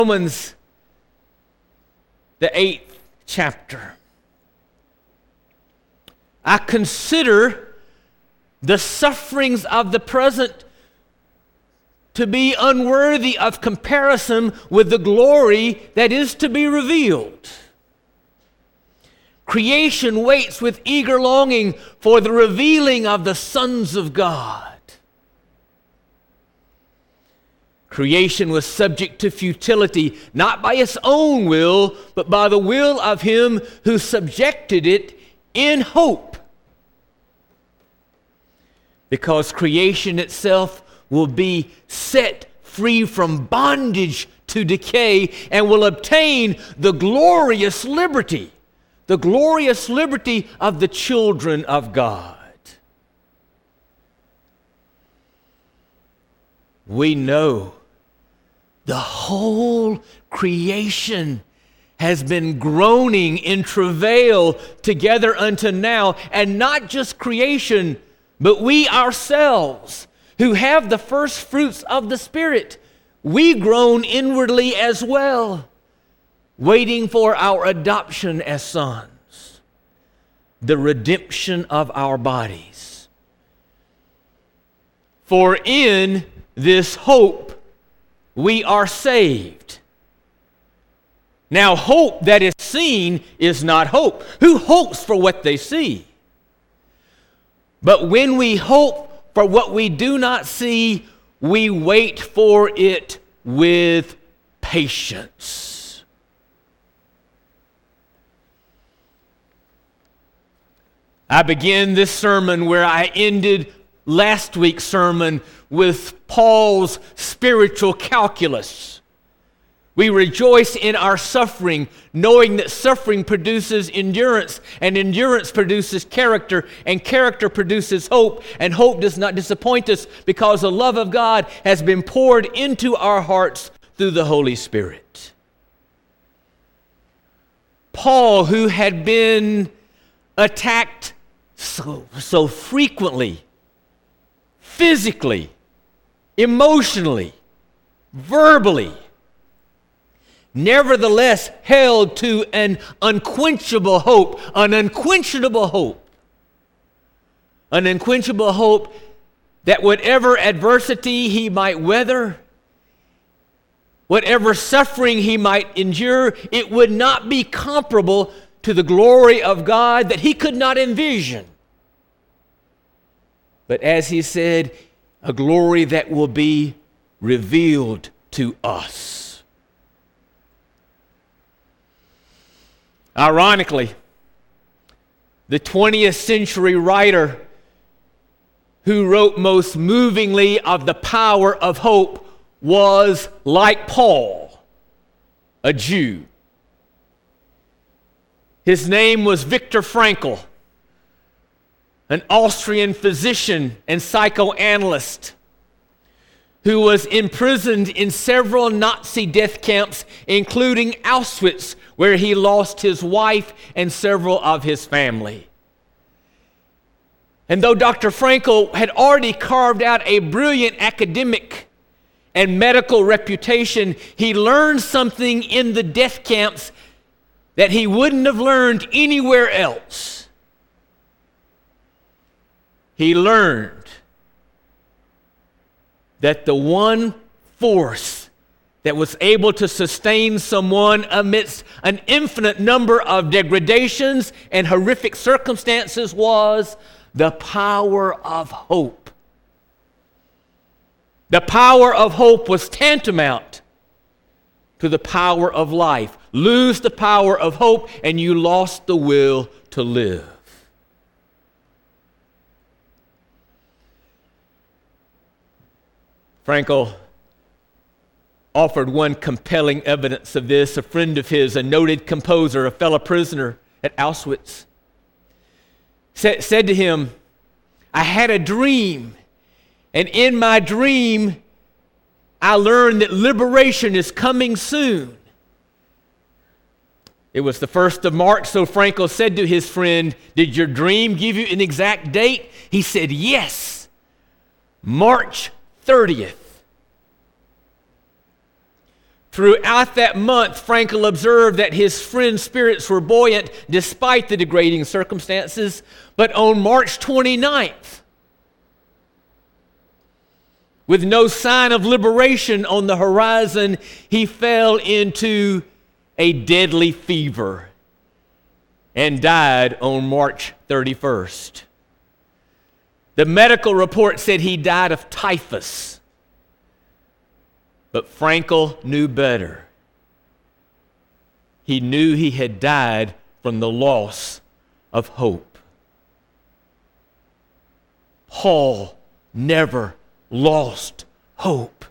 Romans, the 8th chapter. I consider the sufferings of the present to be unworthy of comparison with the glory that is to be revealed. Creation waits with eager longing for the revealing of the sons of God. Creation was subject to futility, not by its own will, but by the will of him who subjected it in hope. Because creation itself will be set free from bondage to decay and will obtain the glorious liberty of the children of God. We know the whole creation has been groaning in travail together unto now, and not just creation, but we ourselves, who have the first fruits of the Spirit, we groan inwardly as well, waiting for our adoption as sons, the redemption of our bodies. For in this hope we are saved. Now, hope that is seen is not hope. Who hopes for what they see? But when we hope for what we do not see, we wait for it with patience. I begin this sermon where I ended last week's sermon with Paul's spiritual calculus. We rejoice in our suffering, knowing that suffering produces endurance, and endurance produces character, and character produces hope, and hope does not disappoint us because the love of God has been poured into our hearts through the Holy Spirit. Paul, who had been attacked so frequently, physically, emotionally, verbally, nevertheless held to an unquenchable hope, an unquenchable hope that whatever adversity he might weather, whatever suffering he might endure, it would not be comparable to the glory of God that he could not envision. But as he said, a glory that will be revealed to us. Ironically, the 20th century writer who wrote most movingly of the power of hope was, like Paul, a Jew. His name was Viktor Frankl, an Austrian physician and psychoanalyst who was imprisoned in several Nazi death camps, including Auschwitz, where he lost his wife and several of his family. And though Dr. Frankl had already carved out a brilliant academic and medical reputation, he learned something in the death camps that he wouldn't have learned anywhere else. He learned that the one force that was able to sustain someone amidst an infinite number of degradations and horrific circumstances was the power of hope. The power of hope was tantamount to the power of life. Lose the power of hope and you lost the will to live. Frankl offered one compelling evidence of this. A friend of his, a noted composer, a fellow prisoner at Auschwitz, said to him, "I had a dream, and in my dream, I learned that liberation is coming soon." It was the 1st of March, so Frankl said to his friend, "Did your dream give you an exact date?" He said, "Yes, March 30th. Throughout that month, Frankel observed that his friend's spirits were buoyant despite the degrading circumstances. But on March 29th, with no sign of liberation on the horizon, he fell into a deadly fever and died on March 31st. The medical report said he died of typhus. But Frankel knew better. He knew he had died from the loss of hope. Paul never lost hope.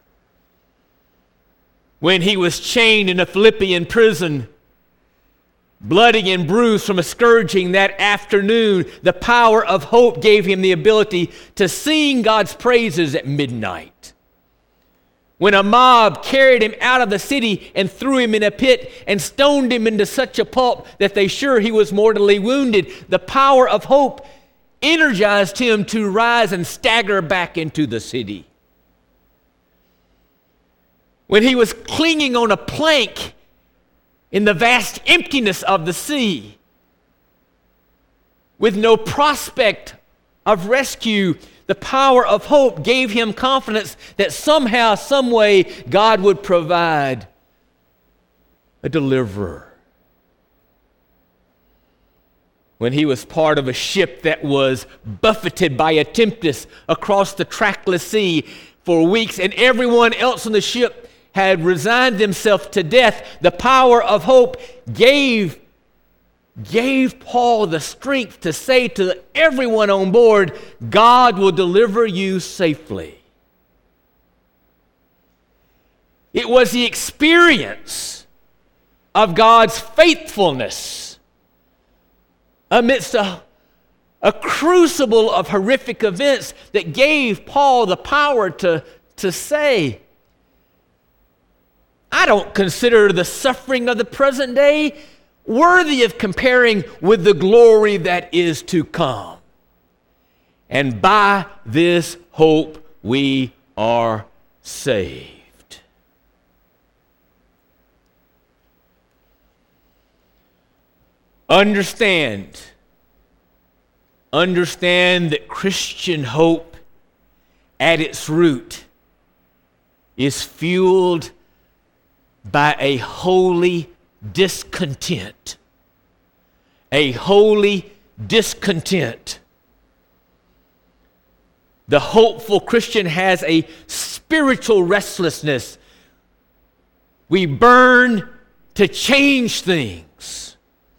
When he was chained in a Philippian prison, bloody and bruised from a scourging that afternoon, the power of hope gave him the ability to sing God's praises at midnight. When a mob carried him out of the city and threw him in a pit and stoned him into such a pulp that they sure he was mortally wounded, the power of hope energized him to rise and stagger back into the city. When he was clinging on a plank in the vast emptiness of the sea, with no prospect of rescue, the power of hope gave him confidence that somehow, some way, God would provide a deliverer. When he was part of a ship that was buffeted by a tempest across the trackless sea for weeks, and everyone else on the ship had resigned themselves to death, the power of hope gave Paul the strength to say to everyone on board, God will deliver you safely. It was the experience of God's faithfulness amidst a crucible of horrific events that gave Paul the power to say, I don't consider the suffering of the present day worthy of comparing with the glory that is to come. And by this hope we are saved. Understand that Christian hope at its root is fueled by a holy discontent. A holy discontent. The hopeful Christian has a spiritual restlessness. We burn to change things.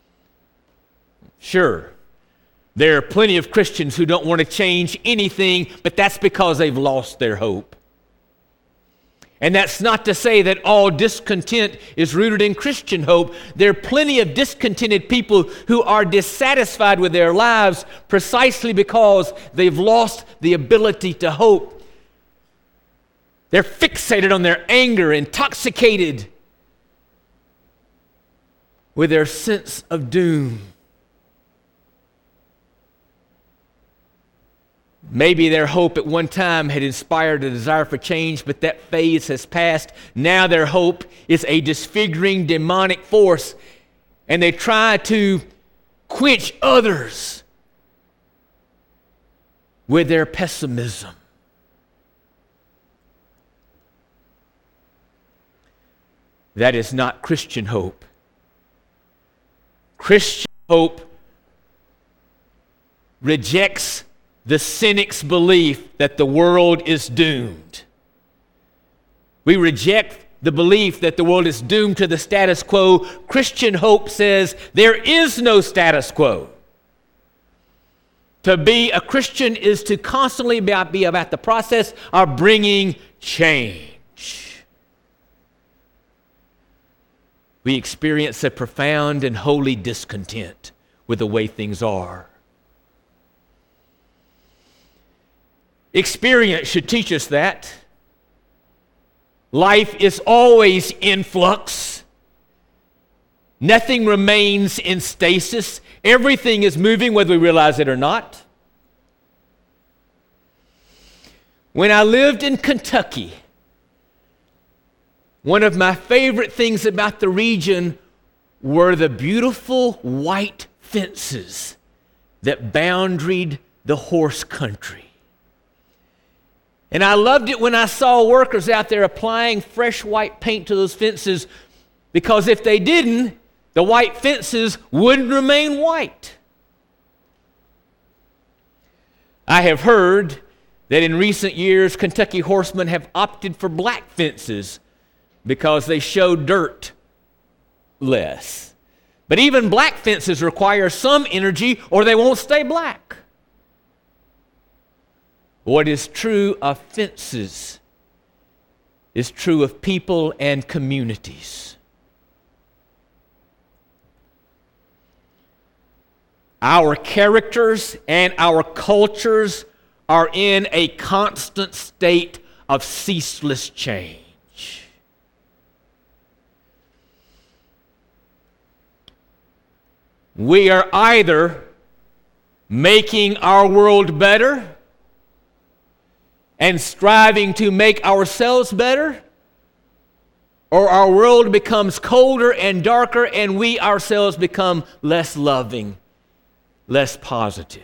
Sure, there are plenty of Christians who don't want to change anything, but that's because they've lost their hope. And that's not to say that all discontent is rooted in Christian hope. There are plenty of discontented people who are dissatisfied with their lives precisely because they've lost the ability to hope. They're fixated on their anger, intoxicated with their sense of doom. Maybe their hope at one time had inspired a desire for change, but that phase has passed. Now their hope is a disfiguring demonic force, and they try to quench others with their pessimism. That is not Christian hope. Christian hope rejects the cynic's belief that the world is doomed. We reject the belief that the world is doomed to the status quo. Christian hope says there is no status quo. To be a Christian is to constantly be about the process of bringing change. We experience a profound and holy discontent with the way things are. Experience should teach us that. Life is always in flux. Nothing remains in stasis. Everything is moving whether we realize it or not. When I lived in Kentucky, One of my favorite things about the region were the beautiful white fences that boundaried the horse country. And I loved it when I saw workers out there applying fresh white paint to those fences, because if they didn't, the white fences wouldn't remain white. I have heard that in recent years, Kentucky horsemen have opted for black fences because they show dirt less. But even black fences require some energy or they won't stay black. What is true of fences is true of people and communities. Our characters and our cultures are in a constant state of ceaseless change. We are either making our world better and striving to make ourselves better, or our world becomes colder and darker and we ourselves become less loving, less positive.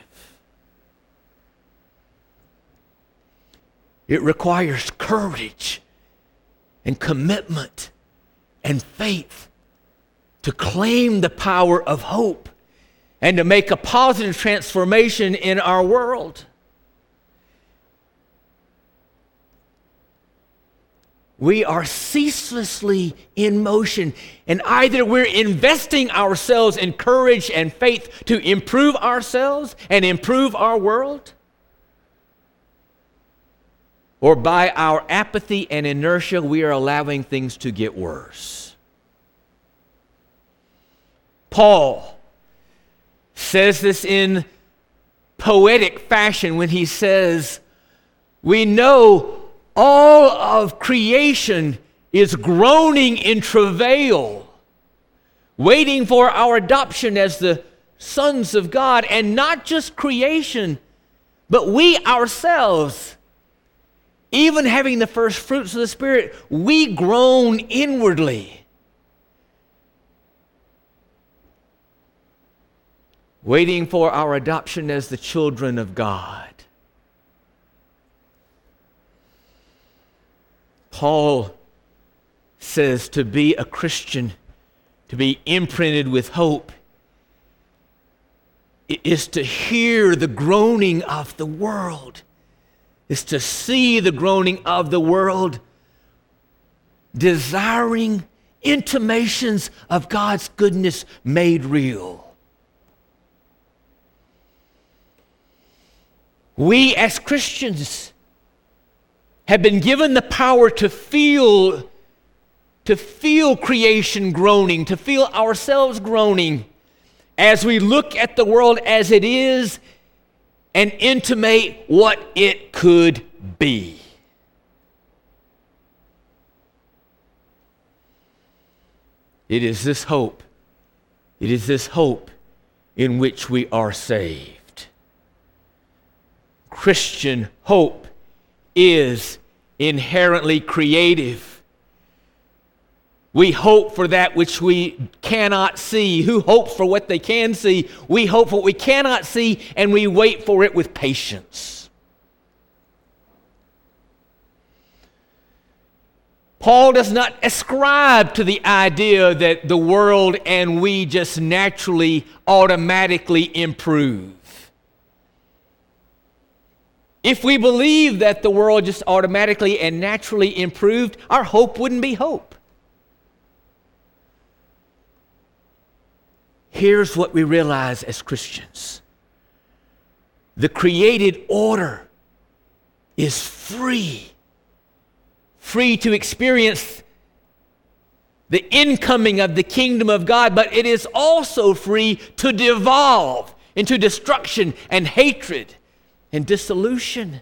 It requires courage and commitment and faith to claim the power of hope and to make a positive transformation in our world. We are ceaselessly in motion, and either we're investing ourselves in courage and faith to improve ourselves and improve our world, or by our apathy and inertia, we are allowing things to get worse. Paul says this in poetic fashion when he says, we know all of creation is groaning in travail, waiting for our adoption as the sons of God. And not just creation, but we ourselves, even having the first fruits of the Spirit, we groan inwardly, waiting for our adoption as the children of God. Paul says to be a Christian, to be imprinted with hope, is to hear the groaning of the world, is to see the groaning of the world, desiring intimations of God's goodness made real. We as Christians have been given the power to feel creation groaning, to feel ourselves groaning as we look at the world as it is and intimate what it could be. It is this hope in which we are saved. Christian hope is inherently creative. We hope for that which we cannot see. Who hopes for what they can see? We hope for what we cannot see, and we wait for it with patience. Paul does not ascribe to the idea that the world and we just naturally, automatically improve. If we believe that the world just automatically and naturally improved, our hope wouldn't be hope. Here's what we realize as Christians. The created order is free. Free to experience the incoming of the kingdom of God, but it is also free to devolve into destruction and hatred and dissolution.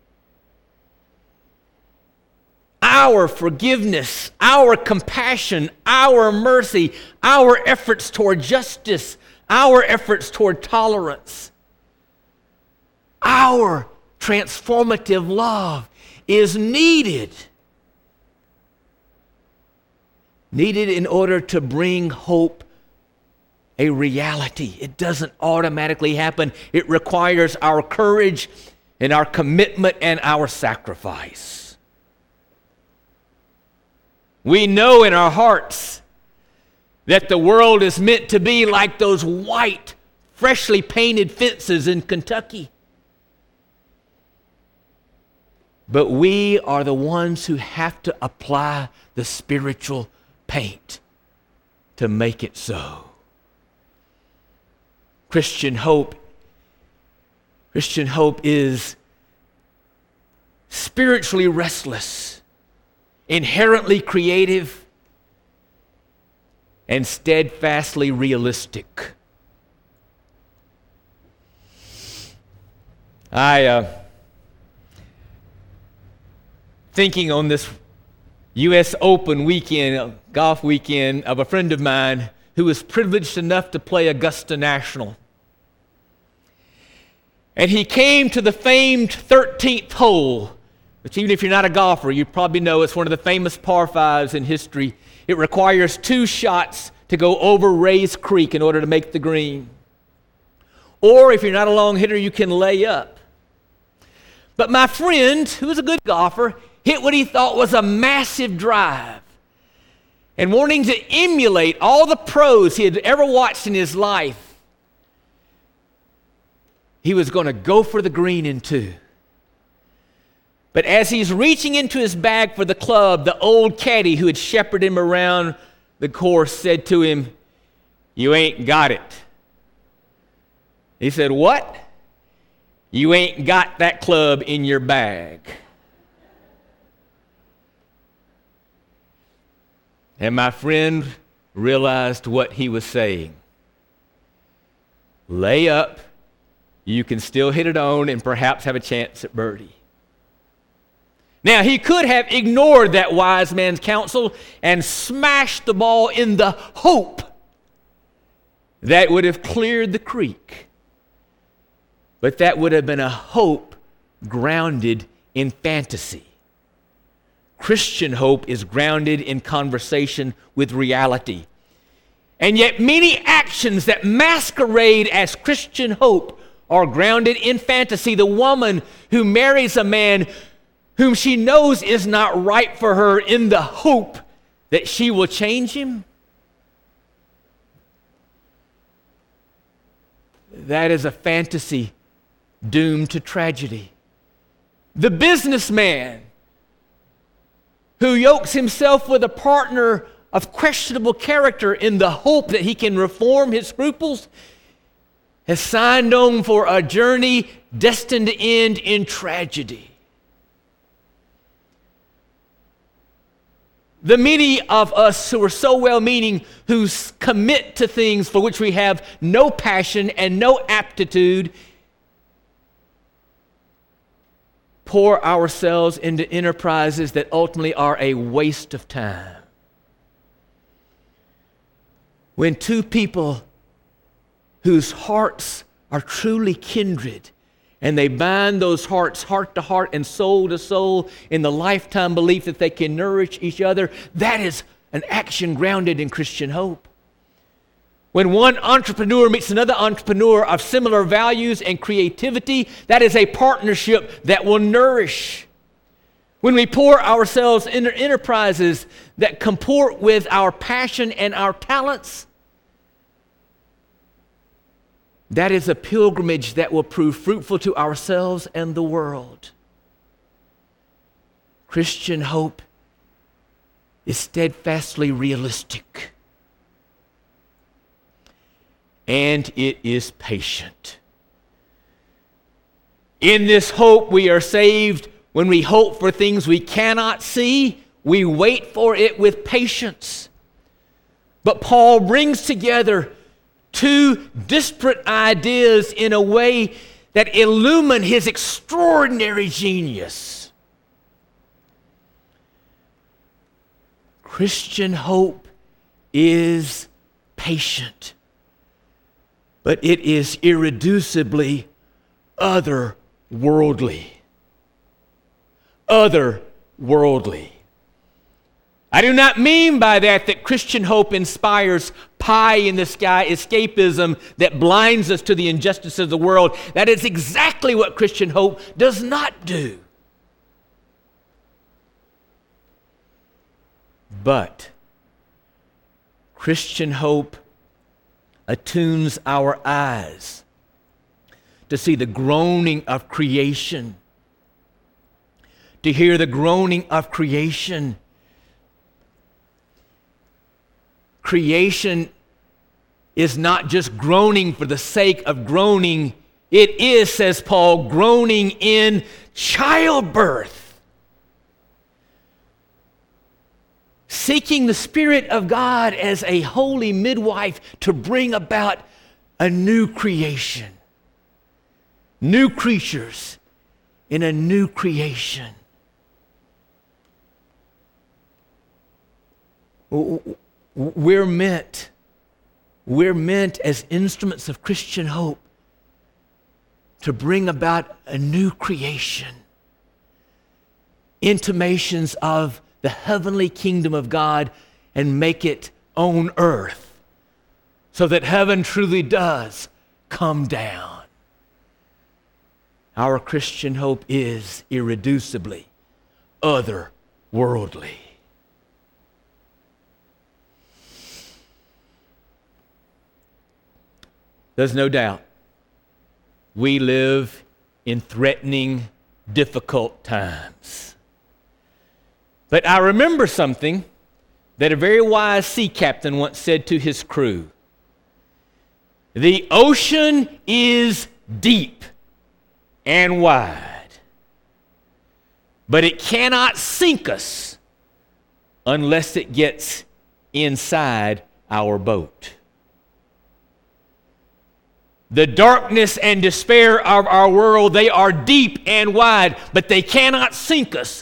Our forgiveness, our compassion, our mercy, our efforts toward justice, our efforts toward tolerance, our transformative love is needed needed in order to bring hope a reality. It doesn't automatically happen. It requires our courage and our commitment and our sacrifice. We know in our hearts that the world is meant to be like those white, freshly painted fences in Kentucky. But we are the ones who have to apply the spiritual paint to make it so. Christian hope is spiritually restless, inherently creative, and steadfastly realistic. Thinking on this U.S. Open weekend, golf weekend, of a friend of mine who was privileged enough to play Augusta National. And he came to the famed 13th hole, which even if you're not a golfer, you probably know it's one of the famous par fives in history. It requires 2 shots to go over Rays Creek in order to make the green. Or if you're not a long hitter, you can lay up. But my friend, who was a good golfer, hit what he thought was a massive drive. And wanting to emulate all the pros he had ever watched in his life, he was going to go for the green in 2. But as he's reaching into his bag for the club, the old caddy who had shepherded him around the course said to him, "You ain't got it." He said, "What?" "You ain't got that club in your bag." And my friend realized what he was saying. Lay up, you can still hit it on and perhaps have a chance at birdie. Now, he could have ignored that wise man's counsel and smashed the ball in the hope that would have cleared the creek. But that would have been a hope grounded in fantasy. Christian hope is grounded in conversation with reality. And yet many actions that masquerade as Christian hope are grounded in fantasy. The woman who marries a man whom she knows is not right for her in the hope that she will change him, that is a fantasy doomed to tragedy. The businessman who yokes himself with a partner of questionable character in the hope that he can reform his scruples has signed on for a journey destined to end in tragedy. The many of us who are so well-meaning, who commit to things for which we have no passion and no aptitude, pour ourselves into enterprises that ultimately are a waste of time. When 2 people whose hearts are truly kindred, and they bind those hearts heart to heart and soul to soul in the lifetime belief that they can nourish each other, that is an action grounded in Christian hope. When one entrepreneur meets another entrepreneur of similar values and creativity, that is a partnership that will nourish. When we pour ourselves into enterprises that comport with our passion and our talents, that is a pilgrimage that will prove fruitful to ourselves and the world. Christian hope is steadfastly realistic. And it is patient. In this hope, we are saved. When we hope for things we cannot see, we wait for it with patience. But Paul brings together 2 disparate ideas in a way that illumine his extraordinary genius. Christian hope is patient, but it is irreducibly otherworldly. Otherworldly. I do not mean by that Christian hope inspires pie-in-the-sky escapism that blinds us to the injustice of the world. That is exactly what Christian hope does not do. But Christian hope attunes our eyes to see the groaning of creation, to hear the groaning of creation. Creation is not just groaning for the sake of groaning. It is, says Paul, groaning in childbirth, seeking the Spirit of God as a holy midwife to bring about a new creation, new creatures in a new creation. We're meant as instruments of Christian hope to bring about a new creation, intimations of the heavenly kingdom of God, and make it on earth so that heaven truly does come down. Our Christian hope is irreducibly otherworldly. There's no doubt we live in threatening, difficult times. But I remember something that a very wise sea captain once said to his crew. The ocean is deep and wide, but it cannot sink us unless it gets inside our boat. The darkness and despair of our world, they are deep and wide, but they cannot sink us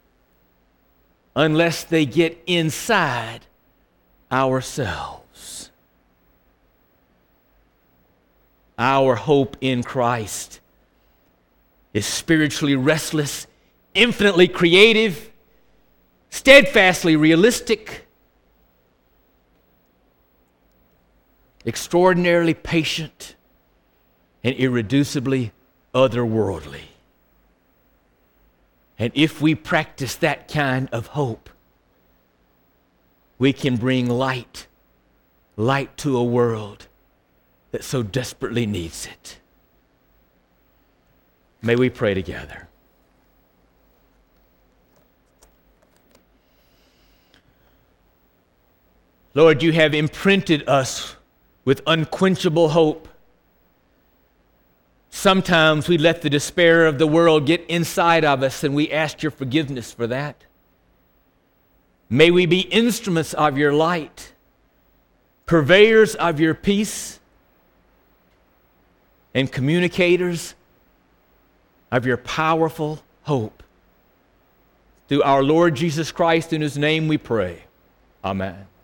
unless they get inside ourselves. Our hope in Christ is spiritually restless, infinitely creative, steadfastly realistic, extraordinarily patient, and irreducibly otherworldly. And if we practice that kind of hope, we can bring light to a world that so desperately needs it. May we pray together. Lord, you have imprinted us with unquenchable hope. Sometimes we let the despair of the world get inside of us, and we ask your forgiveness for that. May we be instruments of your light, purveyors of your peace, and communicators of your powerful hope. Through our Lord Jesus Christ, in whose name we pray. Amen.